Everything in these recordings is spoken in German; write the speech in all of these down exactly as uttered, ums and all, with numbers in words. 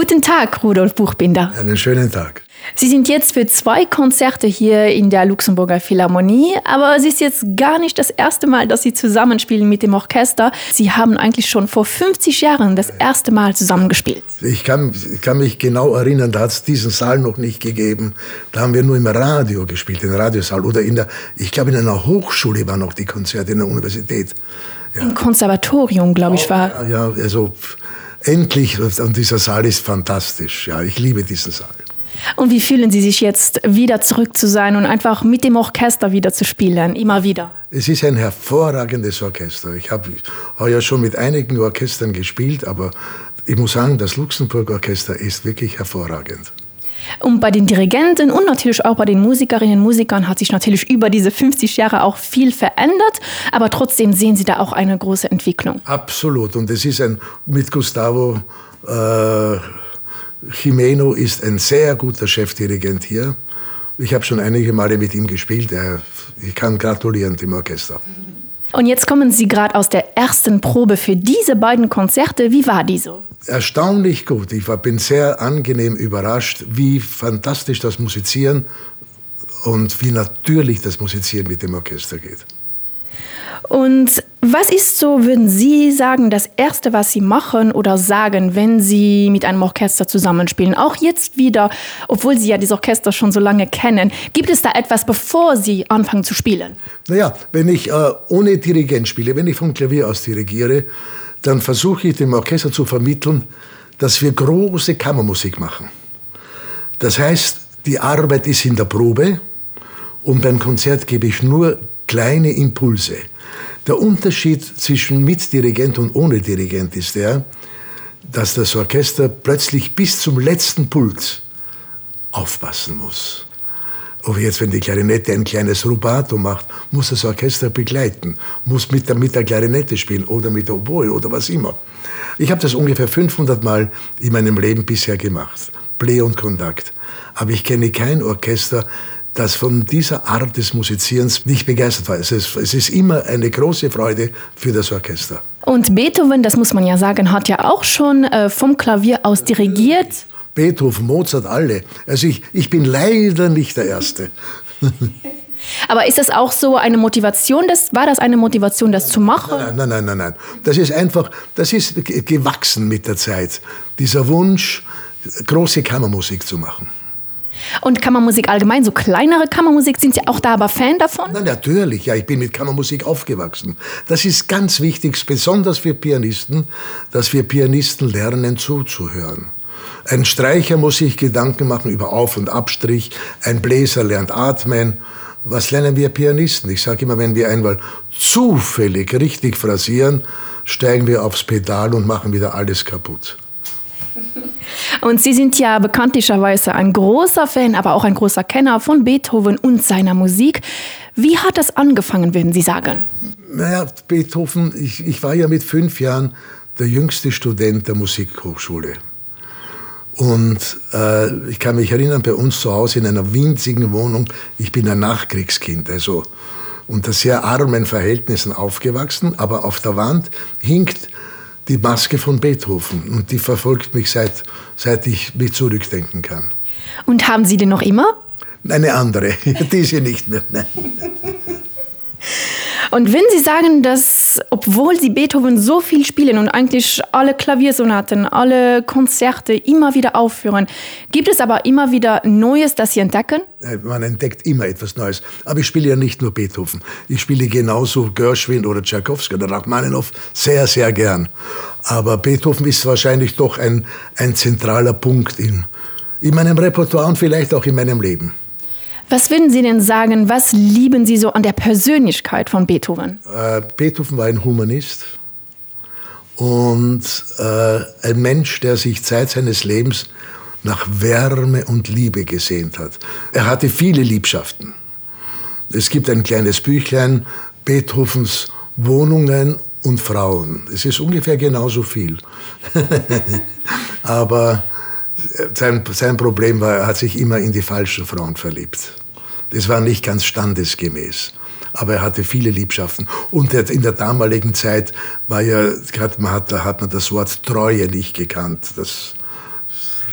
Guten Tag, Rudolf Buchbinder. Einen schönen Tag. Sie sind jetzt für zwei Konzerte hier in der Luxemburger Philharmonie, aber es ist jetzt gar nicht das erste Mal, dass Sie zusammenspielen mit dem Orchester. Sie haben eigentlich schon vor fünfzig Jahren das erste Mal zusammengespielt. Ich kann, ich kann mich genau erinnern, da hat es diesen Saal noch nicht gegeben. Da haben wir nur im Radio gespielt, im Radiosaal. Oder in der, ich glaube, in einer Hochschule waren noch die Konzerte, in der Universität. Ja. Im Konservatorium, glaube ich, war. Ja, also endlich, und dieser Saal ist fantastisch. Ja, ich liebe diesen Saal. Und wie fühlen Sie sich jetzt, wieder zurück zu sein und einfach mit dem Orchester wieder zu spielen, immer wieder? Es ist ein hervorragendes Orchester. Ich habe heuer schon mit einigen Orchestern gespielt, aber ich muss sagen, das Luxemburg-Orchester ist wirklich hervorragend. Und bei den Dirigenten und natürlich auch bei den Musikerinnen und Musikern hat sich natürlich über diese fünfzig Jahre auch viel verändert, aber trotzdem sehen Sie da auch eine große Entwicklung. Absolut. Und es ist ein, mit Gustavo äh, Gimeno ist ein sehr guter Chefdirigent hier. Ich habe schon einige Male mit ihm gespielt. Er, ich kann gratulieren dem Orchester. Und jetzt kommen Sie gerade aus der ersten Probe für diese beiden Konzerte. Wie war die so? Erstaunlich gut. Ich war, bin sehr angenehm überrascht, wie fantastisch das Musizieren und wie natürlich das Musizieren mit dem Orchester geht. Und was ist so, würden Sie sagen, das Erste, was Sie machen oder sagen, wenn Sie mit einem Orchester zusammenspielen? Auch jetzt wieder, obwohl Sie ja dieses Orchester schon so lange kennen. Gibt es da etwas, bevor Sie anfangen zu spielen? Naja, wenn ich äh, ohne Dirigent spiele, wenn ich vom Klavier aus dirigiere, dann versuche ich dem Orchester zu vermitteln, dass wir große Kammermusik machen. Das heißt, die Arbeit ist in der Probe und beim Konzert gebe ich nur kleine Impulse. Der Unterschied zwischen mit Dirigent und ohne Dirigent ist der, dass das Orchester plötzlich bis zum letzten Pult aufpassen muss. Oder jetzt, wenn die Klarinette ein kleines Rubato macht, muss das Orchester begleiten, muss mit der, mit der Klarinette spielen oder mit der Oboe oder was immer. Ich habe das ungefähr fünfhundert Mal in meinem Leben bisher gemacht, Play und Kontakt. Aber ich kenne kein Orchester, das von dieser Art des Musizierens nicht begeistert war. Es ist, es ist immer eine große Freude für das Orchester. Und Beethoven, das muss man ja sagen, hat ja auch schon äh, vom Klavier aus dirigiert. Beethoven, Mozart, alle. Also ich, ich bin leider nicht der Erste. Aber ist das auch so eine Motivation? Das, war das eine Motivation, das zu machen? Nein, nein, nein, nein, nein. Das ist einfach, das ist gewachsen mit der Zeit. Dieser Wunsch, große Kammermusik zu machen. Und Kammermusik allgemein, so kleinere Kammermusik, sind Sie auch da aber Fan davon? Na, natürlich, ja, ich bin mit Kammermusik aufgewachsen. Das ist ganz wichtig, besonders für Pianisten, dass wir Pianisten lernen zuzuhören. Ein Streicher muss sich Gedanken machen über Auf- und Abstrich, ein Bläser lernt atmen. Was lernen wir Pianisten? Ich sage immer, wenn wir einmal zufällig richtig phrasieren, steigen wir aufs Pedal und machen wieder alles kaputt. Und Sie sind ja bekanntlicherweise ein großer Fan, aber auch ein großer Kenner von Beethoven und seiner Musik. Wie hat das angefangen, würden Sie sagen? Naja, Beethoven, ich, ich war ja mit fünf Jahren der jüngste Student der Musikhochschule. Und äh, ich kann mich erinnern, bei uns zu Hause in einer winzigen Wohnung, ich bin ein Nachkriegskind, also unter sehr armen Verhältnissen aufgewachsen, aber auf der Wand hinkt die Maske von Beethoven und die verfolgt mich seit, seit ich mich zurückdenken kann. Und haben Sie den noch immer? Eine andere, diese nicht mehr. Nein. Und wenn Sie sagen, dass, obwohl Sie Beethoven so viel spielen und eigentlich alle Klaviersonaten, alle Konzerte immer wieder aufführen, gibt es aber immer wieder Neues, das Sie entdecken? Man entdeckt immer etwas Neues. Aber ich spiele ja nicht nur Beethoven. Ich spiele genauso Gershwin oder Tschaikowski oder Rachmaninow sehr, sehr gern. Aber Beethoven ist wahrscheinlich doch ein, ein zentraler Punkt in, in meinem Repertoire und vielleicht auch in meinem Leben. Was würden Sie denn sagen, was lieben Sie so an der Persönlichkeit von Beethoven? Äh, Beethoven war ein Humanist und äh, ein Mensch, der sich Zeit seines Lebens nach Wärme und Liebe gesehnt hat. Er hatte viele Liebschaften. Es gibt ein kleines Büchlein, Beethovens Wohnungen und Frauen. Es ist ungefähr genauso viel. Aber sein, sein Problem war, er hat sich immer in die falschen Frauen verliebt. Das war nicht ganz standesgemäß. Aber er hatte viele Liebschaften. Und in der damaligen Zeit war ja, man hat, da hat man das Wort Treue nicht gekannt. Das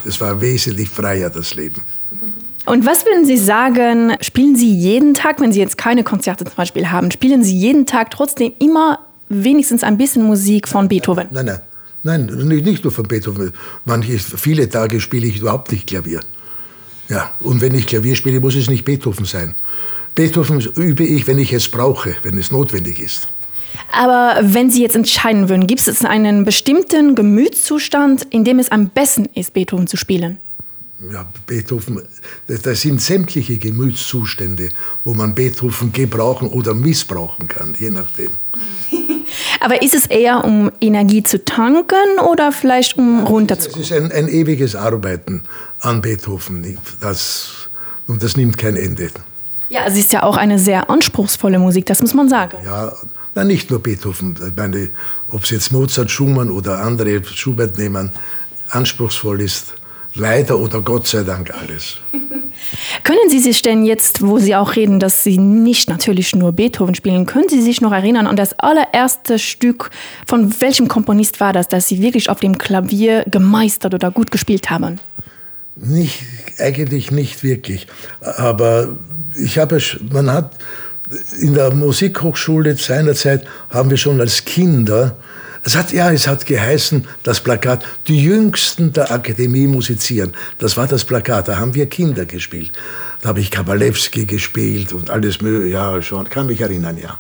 Es war wesentlich freier, das Leben. Und was würden Sie sagen, spielen Sie jeden Tag, wenn Sie jetzt keine Konzerte zum Beispiel haben, spielen Sie jeden Tag trotzdem immer wenigstens ein bisschen Musik von Beethoven? Nein, nein, nein, nicht nur von Beethoven. Manche, viele Tage spiele ich überhaupt nicht Klavier. Ja, und wenn ich Klavier spiele, muss es nicht Beethoven sein. Beethoven übe ich, wenn ich es brauche, wenn es notwendig ist. Aber wenn Sie jetzt entscheiden würden, gibt es einen bestimmten Gemütszustand, in dem es am besten ist, Beethoven zu spielen? Ja, Beethoven, das sind sämtliche Gemütszustände, wo man Beethoven gebrauchen oder missbrauchen kann, je nachdem. Aber ist es eher, um Energie zu tanken oder vielleicht um runterzukommen? Es ist ein, ein ewiges Arbeiten an Beethoven, das, und das nimmt kein Ende. Ja, es ist ja auch eine sehr anspruchsvolle Musik, das muss man sagen. Ja, na, nicht nur Beethoven, ich meine, ob es jetzt Mozart, Schumann oder andere Schubert nehmen, anspruchsvoll ist. Leider oder Gott sei Dank alles. Können Sie sich denn jetzt, wo Sie auch reden, dass Sie nicht natürlich nur Beethoven spielen, können Sie sich noch erinnern an das allererste Stück, von welchem Komponist war das, das Sie wirklich auf dem Klavier gemeistert oder gut gespielt haben? Nicht, eigentlich nicht wirklich. Aber ich habe, man hat in der Musikhochschule seinerzeit, haben wir schon als Kinder, Es hat, ja, es hat geheißen, das Plakat, die Jüngsten der Akademie musizieren. Das war das Plakat, da haben wir Kinder gespielt. Da habe ich Kabalewski gespielt und alles mögliche, ja, schon, kann mich erinnern, ja.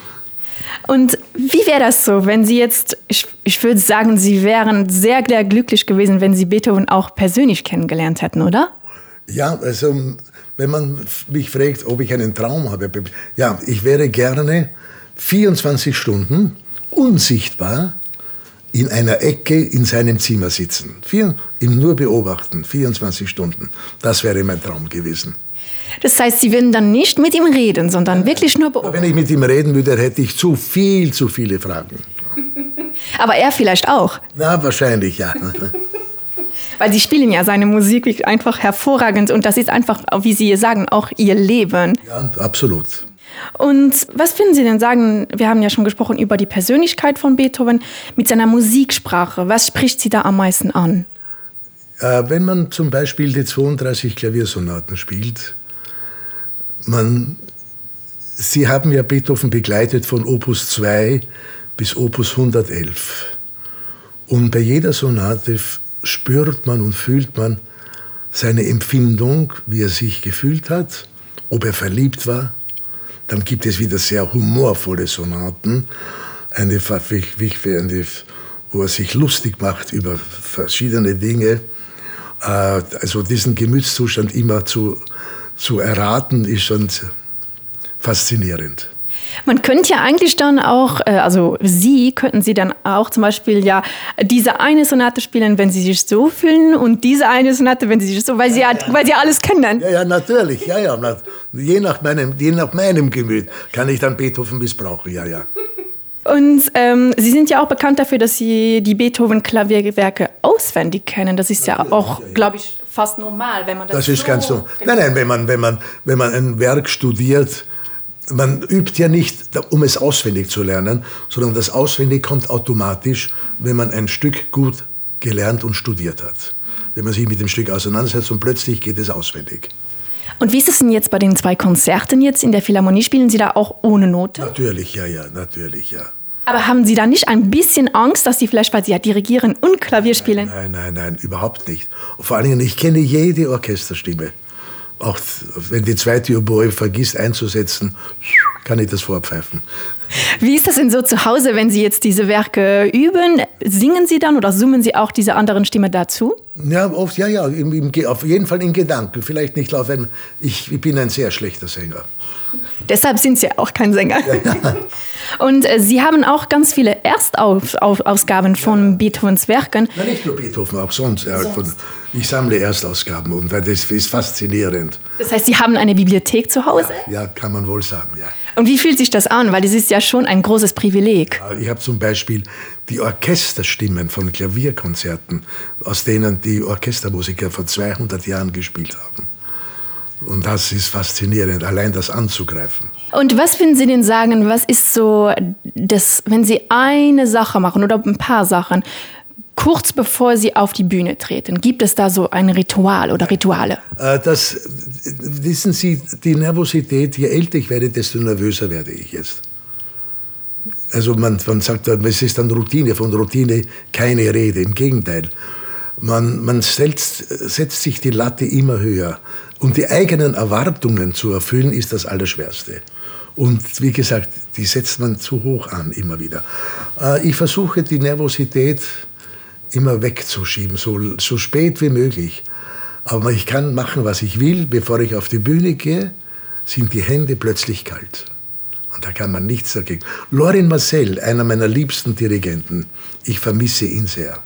Und wie wäre das so, wenn Sie jetzt, ich, ich würde sagen, Sie wären sehr, sehr glücklich gewesen, wenn Sie Beethoven auch persönlich kennengelernt hätten, oder? Ja, also, wenn man mich fragt, ob ich einen Traum habe, ja, ich wäre gerne vierundzwanzig Stunden unsichtbar in einer Ecke in seinem Zimmer sitzen. Vier, ihm nur beobachten, vierundzwanzig Stunden. Das wäre mein Traum gewesen. Das heißt, Sie würden dann nicht mit ihm reden, sondern wirklich nur beobachten? Wenn ich mit ihm reden würde, hätte ich zu viel, zu viele Fragen. Aber er vielleicht auch? Na, wahrscheinlich, ja. Weil Sie spielen ja seine Musik einfach hervorragend und das ist einfach, wie Sie sagen, auch Ihr Leben. Ja, absolut. Und was würden Sie denn sagen, wir haben ja schon gesprochen über die Persönlichkeit von Beethoven, mit seiner Musiksprache, was spricht Sie da am meisten an? Äh, wenn man zum Beispiel die zweiunddreißig Klaviersonaten spielt, man, Sie haben ja Beethoven begleitet von Opus zwei bis Opus hundertelf. Und bei jeder Sonate spürt man und fühlt man seine Empfindung, wie er sich gefühlt hat, ob er verliebt war. Dann gibt es wieder sehr humorvolle Sonaten, eine, wo er sich lustig macht über verschiedene Dinge. Also diesen Gemütszustand immer zu, zu erraten, ist schon faszinierend. Man könnte ja eigentlich dann auch, also Sie, könnten Sie dann auch zum Beispiel ja diese eine Sonate spielen, wenn Sie sich so fühlen und diese eine Sonate, wenn Sie sich so, weil Sie ja, ja, weil Sie alles kennen. Ja, ja, natürlich, ja, ja. Je nach meinem, je nach meinem Gemüt kann ich dann Beethoven missbrauchen, ja, ja. Und ähm, Sie sind ja auch bekannt dafür, dass Sie die Beethoven-Klavierwerke auswendig kennen. Das ist ja auch, glaube ich, fast normal, wenn man das Das ist so ganz so. Nein, nein, wenn man, wenn man, wenn man ein Werk studiert, man übt ja nicht, um es auswendig zu lernen, sondern das Auswendig kommt automatisch, wenn man ein Stück gut gelernt und studiert hat. Wenn man sich mit dem Stück auseinandersetzt und plötzlich geht es auswendig. Und wie ist es denn jetzt bei den zwei Konzerten jetzt in der Philharmonie? Spielen Sie da auch ohne Note? Natürlich, ja, ja, natürlich, ja. Aber haben Sie da nicht ein bisschen Angst, dass Sie vielleicht, weil Sie ja dirigieren und Klavier spielen? Nein, nein, nein, überhaupt nicht. Vor allen Dingen, ich kenne jede Orchesterstimme. Auch wenn die zweite Oboe vergisst einzusetzen, kann ich das vorpfeifen. Wie ist das denn so zu Hause, wenn Sie jetzt diese Werke üben? Singen Sie dann oder summen Sie auch diese anderen Stimmen dazu? Ja, oft, ja, ja, im, im, auf jeden Fall in Gedanken. Vielleicht nicht laut, wenn ich, ich bin ein sehr schlechter Sänger. Deshalb sind Sie auch kein Sänger. Ja. Und äh, Sie haben auch ganz viele Erstausgaben von ja. Beethovens Werken. Na, nicht nur Beethoven, auch sonst. sonst. Von, ich sammle Erstausgaben und das ist faszinierend. Das heißt, Sie haben eine Bibliothek zu Hause? Ja, ja, kann man wohl sagen, ja. Und wie fühlt sich das an? Weil das ist ja schon ein großes Privileg. Ja, ich habe zum Beispiel die Orchesterstimmen von Klavierkonzerten, aus denen die Orchestermusiker vor zweihundert Jahren gespielt haben. Und das ist faszinierend, allein das anzugreifen. Und was würden Sie denn sagen, was ist so, das, wenn Sie eine Sache machen oder ein paar Sachen, kurz bevor Sie auf die Bühne treten? Gibt es da so ein Ritual oder Rituale? Das, wissen Sie, die Nervosität, je älter ich werde, desto nervöser werde ich jetzt. Also man, man sagt, es ist dann Routine, von Routine keine Rede, im Gegenteil. Man, man setzt, setzt sich die Latte immer höher. Und die eigenen Erwartungen zu erfüllen, ist das Allerschwerste. Und wie gesagt, die setzt man zu hoch an, immer wieder. Ich versuche, die Nervosität immer wegzuschieben, so, so spät wie möglich. Aber ich kann machen, was ich will. Bevor ich auf die Bühne gehe, sind die Hände plötzlich kalt. Und da kann man nichts dagegen. Lorin Maazel, einer meiner liebsten Dirigenten, ich vermisse ihn sehr.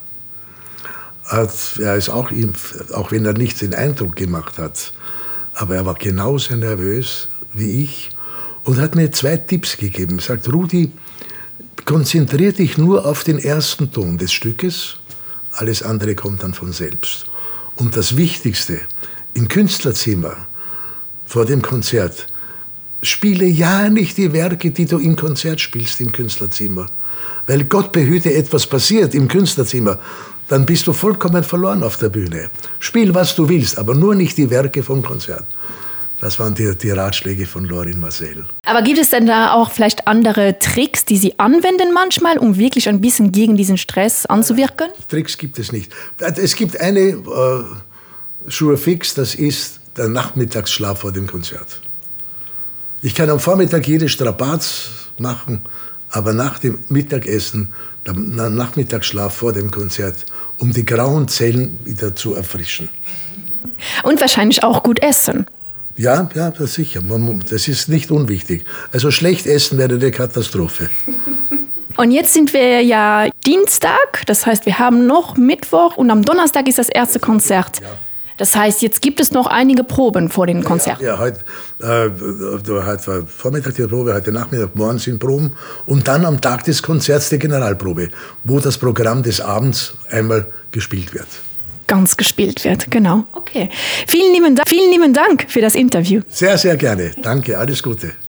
Er ist auch, auch wenn er nichts den Eindruck gemacht hat, aber er war genauso nervös wie ich und hat mir zwei Tipps gegeben. Er sagt, Rudi, konzentriere dich nur auf den ersten Ton des Stückes, alles andere kommt dann von selbst. Und das Wichtigste, im Künstlerzimmer, vor dem Konzert, spiele ja nicht die Werke, die du im Konzert spielst, im Künstlerzimmer. Weil Gott behüte, etwas passiert im Künstlerzimmer, dann bist du vollkommen verloren auf der Bühne. Spiel, was du willst, aber nur nicht die Werke vom Konzert. Das waren die, die Ratschläge von Lorin Maazel. Aber gibt es denn da auch vielleicht andere Tricks, die Sie anwenden manchmal, um wirklich ein bisschen gegen diesen Stress anzuwirken? Tricks gibt es nicht. Es gibt eine äh, Sure fix, das ist der Nachmittagsschlaf vor dem Konzert. Ich kann am Vormittag jede Strapaz machen, aber nach dem Mittagessen, der Nachmittagsschlaf vor dem Konzert, um die grauen Zellen wieder zu erfrischen. Und wahrscheinlich auch gut essen. Ja, ja, sicher. Das ist nicht unwichtig. Also schlecht essen wäre eine Katastrophe. Und jetzt sind wir ja Dienstag, das heißt, wir haben noch Mittwoch und am Donnerstag ist das erste Konzert. Ja. Das heißt, jetzt gibt es noch einige Proben vor den Konzerten. Ja, ja heute, äh, heute war Vormittag die Probe, heute Nachmittag, morgen sind Proben. Und dann am Tag des Konzerts die Generalprobe, wo das Programm des Abends einmal gespielt wird. Ganz gespielt wird, genau. Okay. Vielen lieben Dank, vielen lieben Dank für das Interview. Sehr, sehr gerne. Danke, alles Gute.